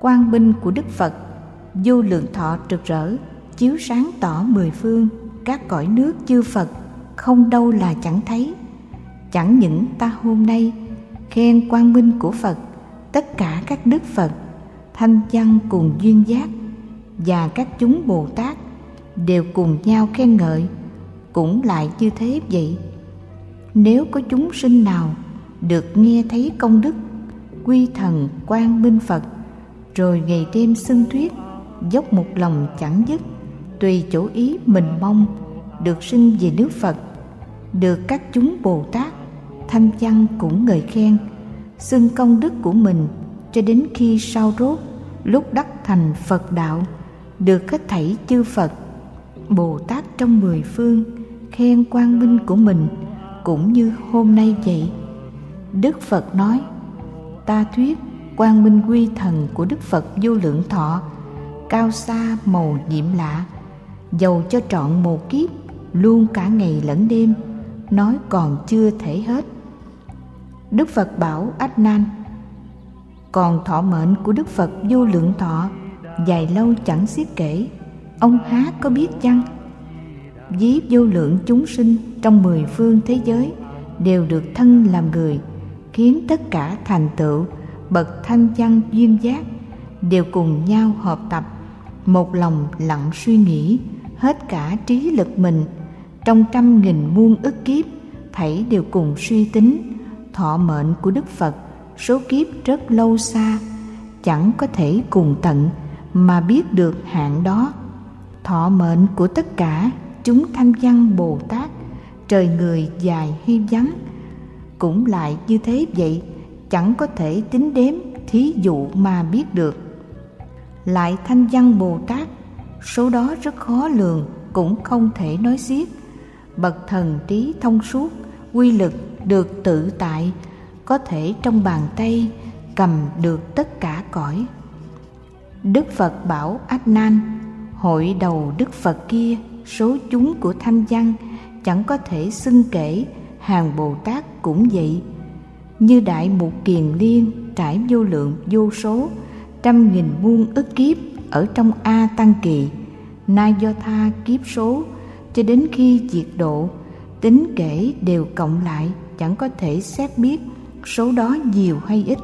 quang minh của Đức Phật vô lượng thọ rực rỡ, chiếu sáng tỏ mười phương, các cõi nước chư Phật không đâu là chẳng thấy. Chẳng những ta hôm nay khen quang minh của Phật, tất cả các đức Phật, thanh văn cùng duyên giác và các chúng Bồ Tát đều cùng nhau khen ngợi, cũng lại như thế vậy. Nếu có chúng sinh nào được nghe thấy công đức quy thần quang minh Phật, rồi ngày đêm xưng thuyết, dốc một lòng chẳng dứt, tùy chỗ ý mình mong, được sinh về nước Phật, được các chúng Bồ Tát thanh văn cũng ngợi khen, xưng công đức của mình, cho đến khi sau rốt lúc đắc thành Phật đạo, được hết thảy chư Phật Bồ Tát trong mười phương khen quang minh của mình, cũng như hôm nay vậy. Đức Phật nói: ta thuyết quang minh quy thần của Đức Phật vô lượng thọ, cao xa màu nhiệm lạ, dầu cho trọn một kiếp, luôn cả ngày lẫn đêm, nói còn chưa thể hết. Đức Phật bảo Ách Nan: còn thọ mệnh của Đức Phật vô lượng thọ dài lâu chẳng xiết kể, ông há có biết chăng? Ví vô lượng chúng sinh trong mười phương thế giới đều được thân làm người, khiến tất cả thành tựu bậc thanh văn duyên giác đều cùng nhau hợp tập, một lòng lặng suy nghĩ, hết cả trí lực mình, trong 100.000 muôn ức kiếp thảy đều cùng suy tính. Thọ mệnh của Đức Phật số kiếp rất lâu xa, chẳng có thể cùng tận mà biết được hạn đó. Thọ mệnh của tất cả chúng thanh văn Bồ Tát, trời người dài hay vắng, cũng lại như thế vậy, chẳng có thể tính đếm thí dụ mà biết được. Lại thanh văn Bồ Tát, số đó rất khó lường, cũng không thể nói xiết. Bậc thần trí thông suốt, quy lực được tự tại, có thể trong bàn tay cầm được tất cả cõi. Đức Phật bảo Ách Nan: hội đầu Đức Phật kia, số chúng của thanh văn chẳng có thể xưng kể, hàng Bồ Tát cũng vậy. Như đại mục kiền liên trải vô lượng vô số, 100.000 muôn ức kiếp ở trong A Tăng Kỳ, nay do tha kiếp số, cho đến khi diệt độ, tính kể đều cộng lại chẳng có thể xét biết số đó nhiều hay ít.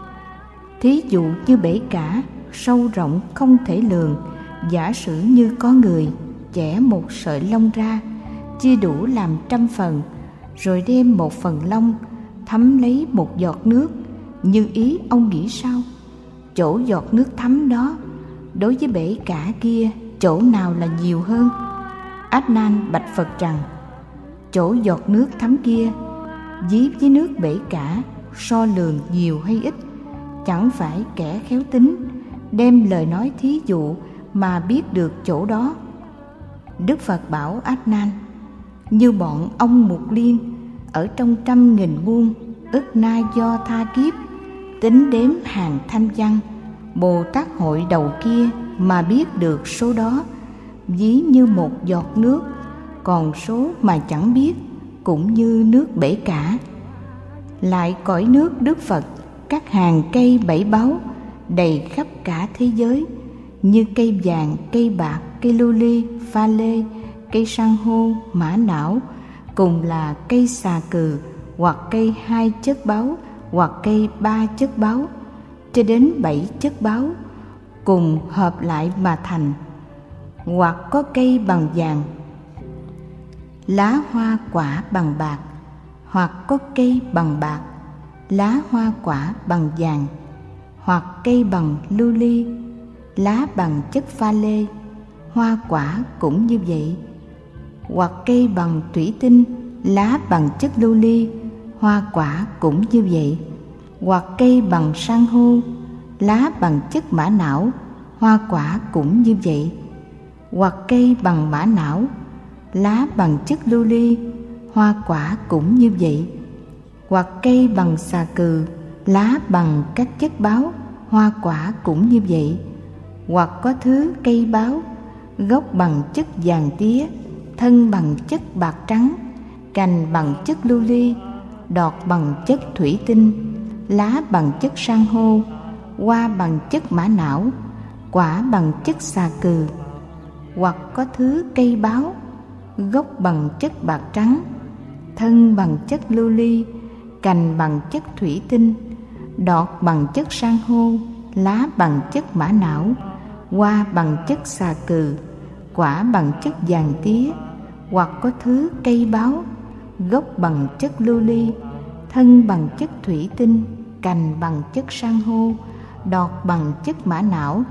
Thí dụ như bể cả, sâu rộng không thể lường, giả sử như có người chẻ một sợi lông ra, chia đủ làm 100 phần, rồi đem một phần lông thấm lấy một giọt nước, như ý ông nghĩ sao? Chỗ giọt nước thấm đó, đối với bể cả kia, chỗ nào là nhiều hơn? Ách Nan bạch Phật rằng: chỗ giọt nước thấm kia ví với nước bể cả, so lường nhiều hay ít, chẳng phải kẻ khéo tính đem lời nói thí dụ mà biết được chỗ đó. Đức Phật bảo Ách Nan: như bọn ông Mục Liên ở trong 100.000 muôn ức na do tha kiếp, tính đếm hàng thanh văn Bồ Tát hội đầu kia mà biết được số đó, ví như một giọt nước, còn số mà chẳng biết cũng như nước bể cả. Lại cõi nước Đức Phật, các hàng cây bảy báu đầy khắp cả thế giới, như cây vàng, cây bạc, cây lưu ly, pha lê, cây san hô, mã não, cùng là cây xà cừ, hoặc cây 2 chất báu, hoặc cây 3 chất báu, cho đến 7 chất báu, cùng hợp lại mà thành. Hoặc có cây bằng vàng, lá hoa quả bằng bạc, hoặc có cây bằng bạc, lá hoa quả bằng vàng, hoặc cây bằng lưu ly, lá bằng chất pha lê, hoa quả cũng như vậy. Hoặc cây bằng thủy tinh, lá bằng chất lưu ly, hoa quả cũng như vậy. Hoặc cây bằng san hô, lá bằng chất mã não, hoa quả cũng như vậy. Hoặc cây bằng mã não, lá bằng chất lưu ly, hoa quả cũng như vậy. Hoặc cây bằng xà cừ, lá bằng các chất báu, hoa quả cũng như vậy. Hoặc có thứ cây báu, gốc bằng chất vàng tía, thân bằng chất bạc trắng, cành bằng chất lưu ly, đọt bằng chất thủy tinh, lá bằng chất san hô, hoa bằng chất mã não, quả bằng chất xà cừ. Hoặc có thứ cây báo, gốc bằng chất bạc trắng, thân bằng chất lưu ly, cành bằng chất thủy tinh, đọt bằng chất san hô, lá bằng chất mã não, hoa bằng chất xà cừ, quả bằng chất vàng tía. Hoặc có thứ cây báo, gốc bằng chất lưu ly, thân bằng chất thủy tinh, cành bằng chất san hô, đọt bằng chất mã não,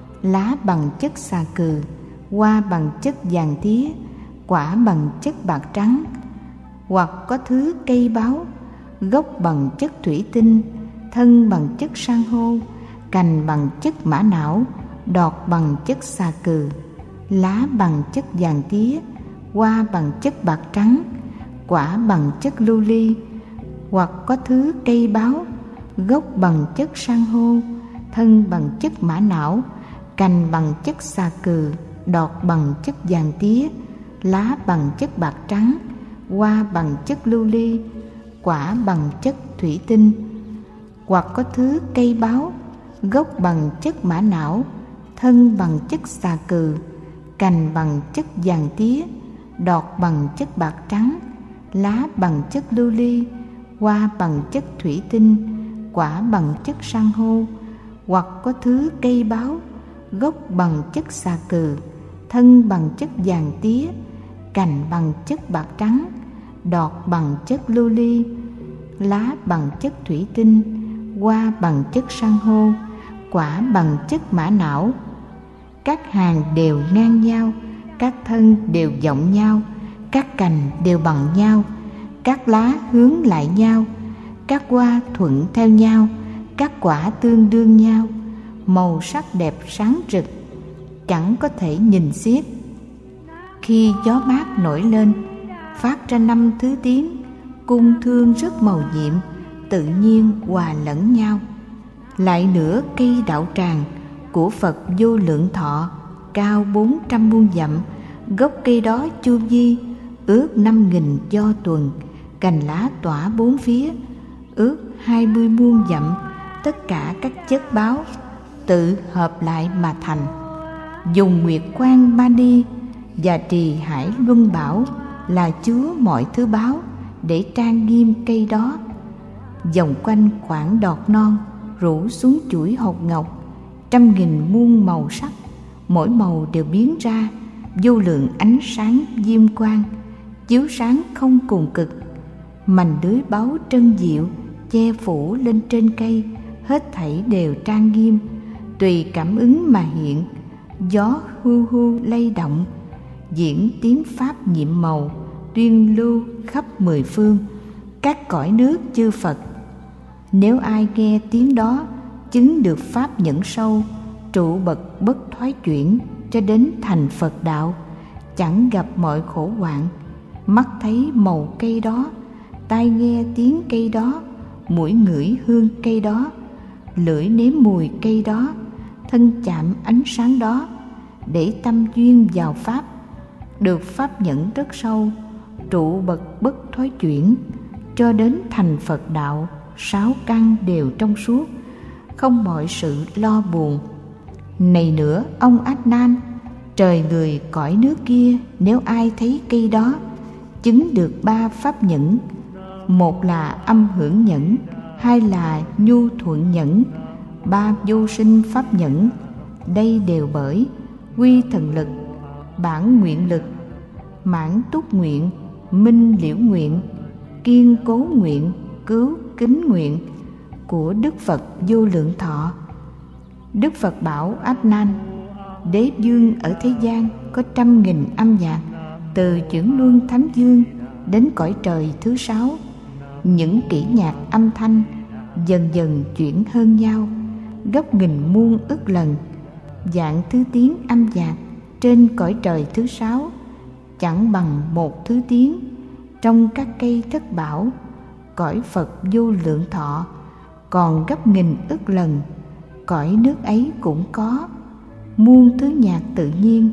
lá bằng chất xà cừ, hoa bằng chất vàng tía, quả bằng chất bạc trắng. Hoặc có thứ cây báo, gốc bằng chất thủy tinh, thân bằng chất san hô, cành bằng chất mã não, đọt bằng chất xà cừ, lá bằng chất vàng tía, hoa bằng chất bạc trắng, quả bằng chất lưu ly. Hoặc có thứ cây báo, gốc bằng chất san hô, thân bằng chất mã não, cành bằng chất xà cừ, đọt bằng chất vàng tía, lá bằng chất bạc trắng, hoa bằng chất lưu ly, quả bằng chất thủy tinh. Hoặc có thứ cây báo, gốc bằng chất mã não, thân bằng chất xà cừ, cành bằng chất vàng tía, đọt bằng chất bạc trắng, lá bằng chất lưu ly, hoa bằng chất thủy tinh, quả bằng chất san hô. Hoặc có thứ cây báo, gốc bằng chất xà cừ, thân bằng chất vàng tía, cành bằng chất bạc trắng, đọt bằng chất lưu ly, lá bằng chất thủy tinh, hoa bằng chất san hô, quả bằng chất mã não. Các hàng đều ngang nhau, các thân đều vọng nhau, các cành đều bằng nhau, các lá hướng lại nhau, các hoa thuận theo nhau, các quả tương đương nhau, màu sắc đẹp sáng rực, chẳng có thể nhìn xiết. Khi gió mát nổi lên, phát ra 5 thứ tiếng, cung thương rất màu nhiệm, tự nhiên hòa lẫn nhau. Lại nữa, cây đạo tràng của Phật Vô Lượng Thọ cao 400 muôn dặm, gốc cây đó chu vi ước 5.000 do tuần, cành lá tỏa bốn phía ước 20 muôn dặm. Tất cả các chất báo tự hợp lại mà thành. Dùng nguyệt quang mani và trì hải luân bảo là chứa mọi thứ báo để trang nghiêm cây đó. Vòng quanh khoảng đọt non rủ xuống chuỗi hột ngọc, 100.000 muôn màu sắc, mỗi màu đều biến ra vô lượng ánh sáng diêm quang, chiếu sáng không cùng cực. Mành lưới báu trân diệu che phủ lên trên cây, hết thảy đều trang nghiêm, tùy cảm ứng mà hiện. Gió hu hu lay động, diễn tiếng pháp nhiệm màu, tuyên lưu khắp 10 phương các cõi nước chư Phật. Nếu ai nghe tiếng đó, chứng được pháp nhẫn sâu, trụ bậc bất thoái chuyển cho đến thành Phật đạo, chẳng gặp mọi khổ hoạn. Mắt thấy màu cây đó, tai nghe tiếng cây đó, mũi ngửi hương cây đó, lưỡi nếm mùi cây đó, thân chạm ánh sáng đó, để tâm duyên vào pháp, được pháp nhẫn rất sâu, trụ bậc bất thoái chuyển cho đến thành Phật đạo. 6 căn đều trong suốt, không mọi sự lo buồn. Này nữa, ông Ách Nan, trời người cõi nước kia, nếu ai thấy cây đó, chứng được 3 pháp nhẫn: một là âm hưởng nhẫn, 2 là nhu thuận nhẫn, 3 vô sinh pháp nhẫn. Đây đều bởi quy thần lực, bản nguyện lực, mãn túc nguyện, minh liễu nguyện, kiên cố nguyện, cứu kính nguyện của Đức Phật Vô Lượng Thọ. Đức Phật bảo Ách Nan, đế dương ở thế gian có 100.000 âm nhạc, từ chuyển luân thánh dương đến cõi trời thứ 6. Những kỹ nhạc âm thanh dần dần chuyển hơn nhau, gấp nghìn muôn ức lần. Dạng thứ tiếng âm nhạc trên cõi trời thứ 6 chẳng bằng một thứ tiếng. Trong các cây thất bảo, cõi Phật Vô Lượng Thọ còn gấp nghìn ức lần. Cõi nước ấy cũng có muôn thứ nhạc tự nhiên.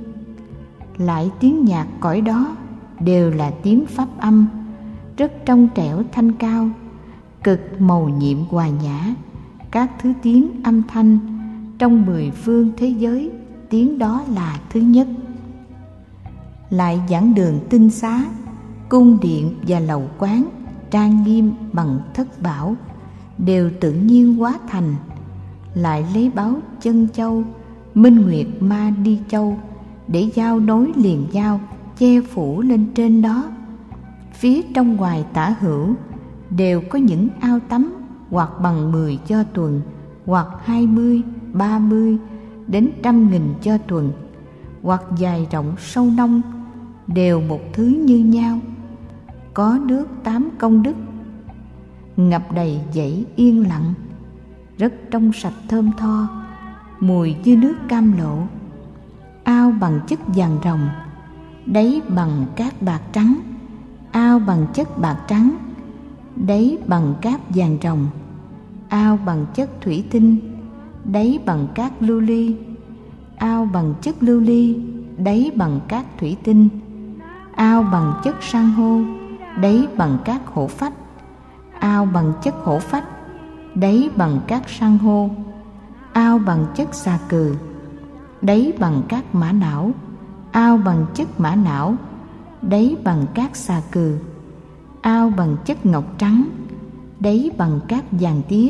Lại tiếng nhạc cõi đó đều là tiếng pháp âm, rất trong trẻo thanh cao, cực màu nhiệm hòa nhã, các thứ tiếng âm thanh trong 10 phương thế giới, tiếng đó là thứ nhất. Lại giảng đường tinh xá, cung điện và lầu quán trang nghiêm bằng thất bảo đều tự nhiên hóa thành. Lại lấy báu chân châu, minh nguyệt ma đi châu để giao nối liền giao, che phủ lên trên đó. Phía trong ngoài tả hữu đều có những ao tắm, hoặc bằng 10 cho tuần, hoặc 20, 30 đến 100.000 cho tuần, hoặc dài rộng sâu nông, đều một thứ như nhau. Có nước 8 công đức, ngập đầy dãy yên lặng, rất trong sạch thơm tho, mùi như nước cam lộ. Ao bằng chất vàng ròng, đáy bằng cát bạc trắng. Ao bằng chất bạc trắng, đáy bằng cát vàng ròng. Ao bằng chất thủy tinh, đáy bằng cát lưu ly. Ao bằng chất lưu ly, đáy bằng cát thủy tinh. Ao bằng chất san hô, đáy bằng cát hổ phách. Ao bằng chất hổ phách, đáy bằng cát san hô. Ao bằng chất xà cừ, đáy bằng cát mã não. Ao bằng chất mã não, đáy bằng cát xà cừ. Ao bằng chất ngọc trắng, đáy bằng cát vàng tía.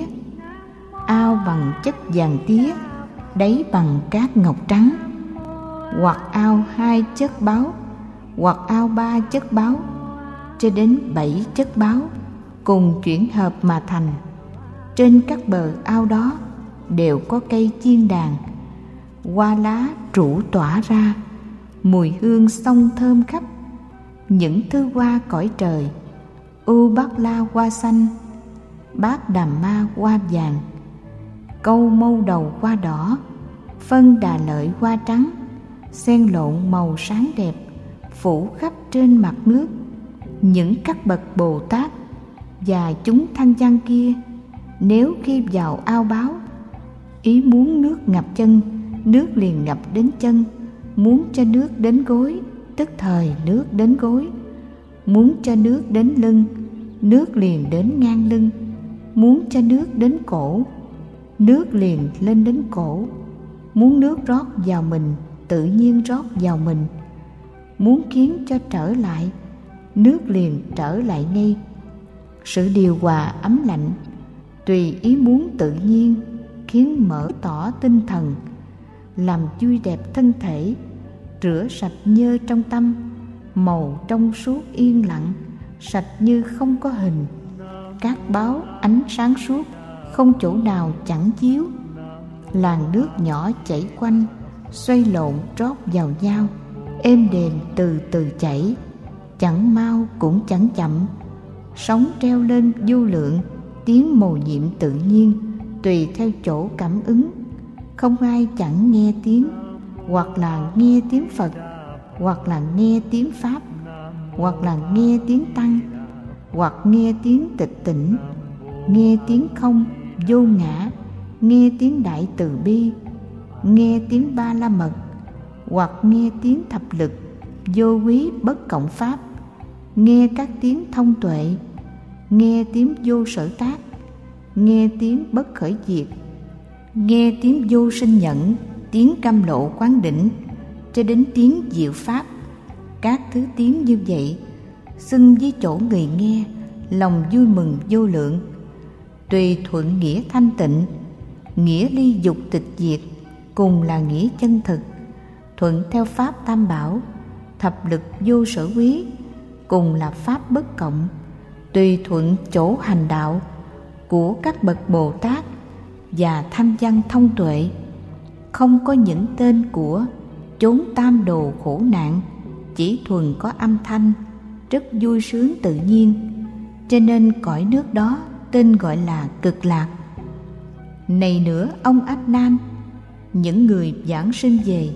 Ao bằng chất vàng tía, đáy bằng cát ngọc trắng. Hoặc ao 2 chất báu, hoặc ao 3 chất báu, cho đến 7 chất báu cùng chuyển hợp mà thành. Trên các bờ ao đó đều có cây chiên đàn, hoa lá trũ tỏa ra, mùi hương xông thơm khắp. Những thứ hoa cõi trời, u bát la hoa xanh, bát đàm ma hoa vàng, câu mâu đầu hoa đỏ, phân đà lợi hoa trắng, xen lộn màu sáng đẹp, phủ khắp trên mặt nước. Những các bậc Bồ Tát và chúng thanh văn kia, nếu khi vào ao báo, ý muốn nước ngập chân, nước liền ngập đến chân. Muốn cho nước đến gối, tức thời nước đến gối. Muốn cho nước đến lưng, nước liền đến ngang lưng. Muốn cho nước đến cổ, nước liền lên đến cổ. Muốn nước rót vào mình, tự nhiên rót vào mình. Muốn khiến cho trở lại, nước liền trở lại ngay. Sự điều hòa ấm lạnh, tùy ý muốn tự nhiên, khiến mở tỏ tinh thần, làm vui đẹp thân thể, rửa sạch nhơ trong tâm, màu trong suốt yên lặng, sạch như không có hình. Các báo ánh sáng suốt, không chỗ nào chẳng chiếu. Làn nước nhỏ chảy quanh, xoay lộn trót vào nhau, êm đềm từ từ chảy, chẳng mau cũng chẳng chậm. Sóng treo lên vô lượng, tiếng mầu nhiệm tự nhiên, tùy theo chỗ cảm ứng. Không ai chẳng nghe tiếng, hoặc là nghe tiếng Phật, hoặc là nghe tiếng Pháp, hoặc là nghe tiếng Tăng, hoặc nghe tiếng tịch tỉnh, nghe tiếng không vô ngã, nghe tiếng đại từ bi, nghe tiếng ba la mật, hoặc nghe tiếng thập lực vô quý bất cộng pháp, nghe các tiếng thông tuệ, nghe tiếng vô sở tác, nghe tiếng bất khởi diệt, nghe tiếng vô sinh nhẫn, tiếng cam lộ quán đỉnh, cho đến tiếng diệu pháp. Các thứ tiếng như vậy xưng với chỗ người nghe lòng vui mừng vô lượng. Tùy thuận nghĩa thanh tịnh, nghĩa ly dục tịch diệt, cùng là nghĩa chân thực. Thuận theo pháp tam bảo, thập lực vô sở quý, cùng là pháp bất cộng. Tùy thuận chỗ hành đạo của các bậc Bồ Tát và thanh văn thông tuệ, không có những tên của chốn tam đồ khổ nạn, chỉ thuần có âm thanh, rất vui sướng tự nhiên. Cho nên cõi nước đó tên gọi là Cực Lạc. Này nữa ông Ách Nan, những người giảng sinh về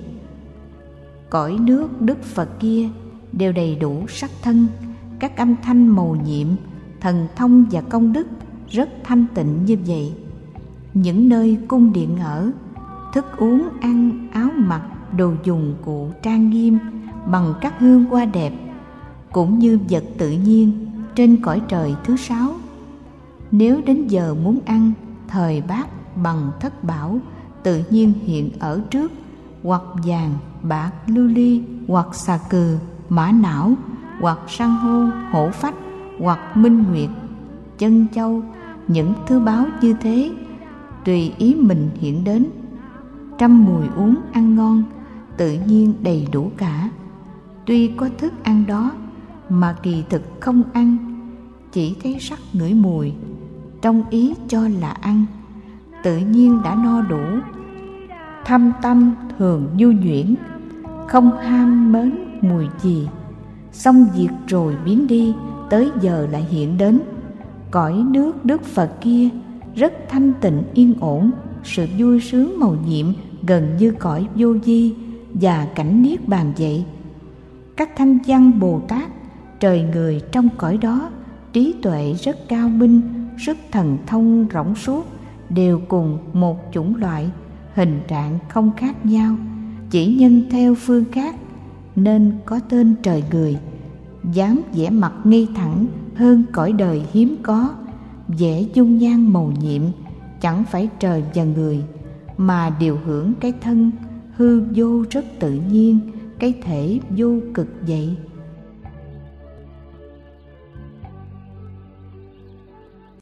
cõi nước Đức Phật kia đều đầy đủ sắc thân, các âm thanh mầu nhiệm, thần thông và công đức rất thanh tịnh như vậy. Những nơi cung điện ở, thức uống ăn, áo mặc, đồ dùng cụ trang nghiêm bằng các hương hoa đẹp, cũng như vật tự nhiên trên cõi trời thứ 6. Nếu đến giờ muốn ăn thời bát bằng thất bảo tự nhiên hiện ở trước, hoặc vàng, bạc, lưu ly, hoặc xà cừ, mã não, hoặc san hô, hổ phách, hoặc minh nguyệt, chân châu. Những thứ báu như thế tùy ý mình hiện đến. Trăm mùi uống ăn ngon, tự nhiên đầy đủ cả. Tuy có thức ăn đó mà kỳ thực không ăn, chỉ thấy sắc ngửi mùi, trong ý cho là ăn, tự nhiên đã no đủ. Thâm tâm thường nhu nhuyễn, không ham mến mùi gì, xong việc rồi biến đi, tới giờ lại hiện đến. Cõi nước Đức Phật kia rất thanh tịnh yên ổn, sự vui sướng mầu nhiệm gần như cõi vô vi và cảnh niết bàn vậy. Các thanh văn Bồ Tát, trời người trong cõi đó, trí tuệ rất cao minh, sức thần thông rỗng suốt, đều cùng một chủng loại, hình trạng không khác nhau, chỉ nhân theo phương khác nên có tên trời người. Dáng vẻ mặt nghi thẳng hơn cõi đời hiếm có, vẻ dung nhan mầu nhiệm chẳng phải trời và người, mà điều hưởng cái thân hư vô rất tự nhiên, cái thể vô cực vậy.